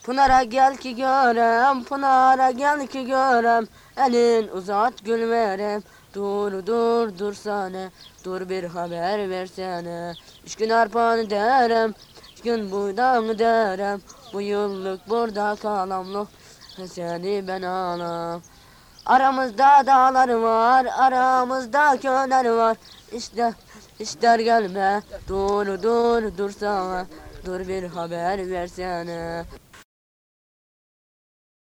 Pınara gel ki görem, Pınara gel ki görem, elin uzat gül verem. Dur dursana, dur bir haber versene. 3 gün arpanı derem, 3 gün buğdanı derem. Bu yıllık burada kalamlık, seni ben alam. Aramızda dağlar var, aramızda köyler var. İşte ister gelme, dur dursana, dur bir haber versene.